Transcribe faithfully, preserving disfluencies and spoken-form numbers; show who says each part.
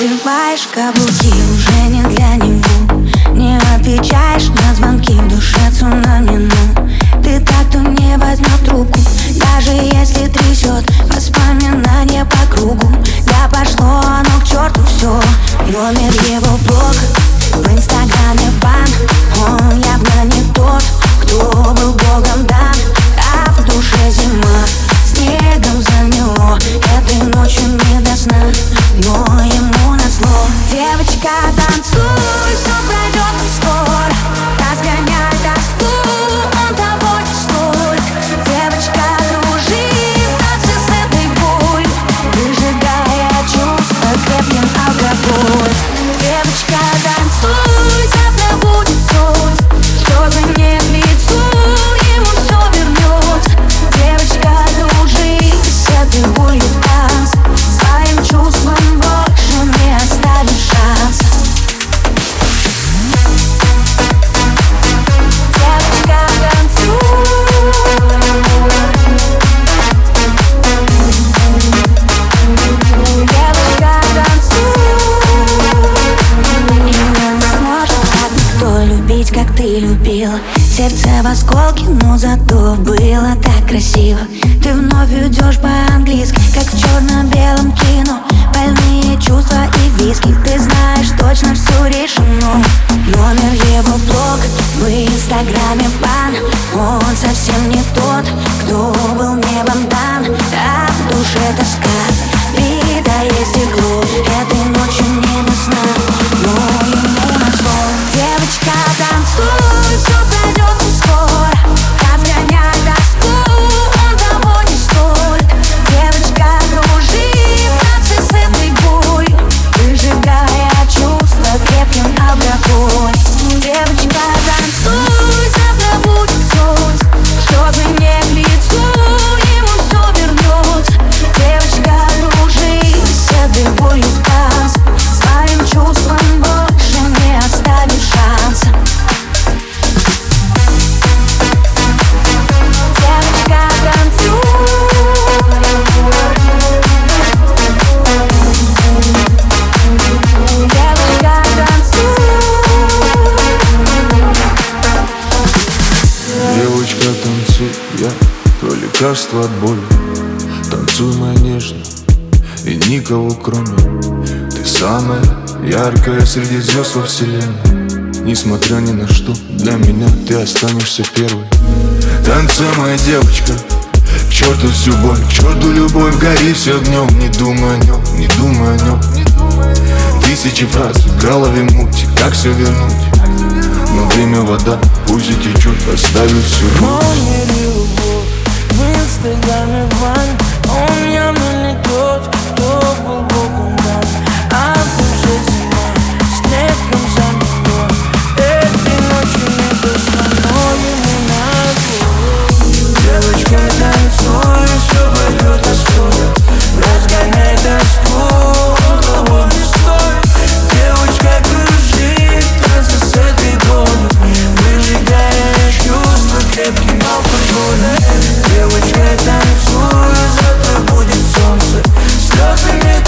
Speaker 1: Надеваешь каблуки, уже не для него. Не отвечаешь на звонки, в душе цунами, но ты так, кто не возьмет трубку. Даже если трясет воспоминания по кругу. Да пошло оно к черту все. Номер его в блог, в инстаграме в бан. Он явно не тот, кто был богом дан. А в душе зима, снегом замело. Этой ночью не до сна, но ему назло. Девочка, танцуй, все пройдет скоро. Разгоняй тоску, он того не стоит. Девочка, дружи, танцы с этой болью, выжигая чувства крепким алкоголь. Девочка, танцуй, завтра будет солнце. Слезы не к лицу, ему все вернется. Девочка, дружи с этой болью, танц. Своим чувством больше не оставишь шанса. Девочка, танцуй. Девочка, танцуй. И он не сможет так никто любить, как ты любила. Сердце в осколке, но зато было так красиво. Ты вновь идешь по-английски, как в черно-белом кино. Больные чувства и виски, ты знаешь, точно все решено. Номер его в блог, в инстаграме в бан. Он совсем не тот, кто был небом дан. А в душе тоска, битое стекло. Этой ночью не до сна, но ему назло. Девочка, танцуй, все пройдет не скоро. Разгоняй тоску, он того не стоит. Девочка, дружи, танцы с этой болью, выжигая чувства крепким алкоголь. Девочка, танцуй, завтра будет солнце. Слезы не к лицу, ему все вернется. Девочка, дружи с этой болью, танц. Своим чувством больше не оставишь шанса. Девочка, танцуй. Девочка, танцуй.
Speaker 2: Девочка, танцуй, я твое лекарство от боли. Танцуй, моя нежная, и никого кроме. Ты самая яркая среди звезд во вселенной. Несмотря ни на что, для меня ты останешься первой. Танцуй, моя девочка, к черту всю боль, к черту любовь, гори все огнем. Не думай о нем, не думай о нем. Тысячи фраз в голове мути, как все вернуть. Но время вода, пусть и течет, оставив всю
Speaker 3: Он не любовь, в инстаграме ван. Он явно не тот, кто был богом дан. А в душе зима, снегом замело. Этой ночью не до сна, но ему назло. Девочка, танцуй, все пойдет отсюда. Разгоняй тоску, он того не стоит. Девочка, кружи, танцы с этой болью, выжигая чувства крепким алкоголем. Девочка, танцуй, завтра будет солнце. Слезы не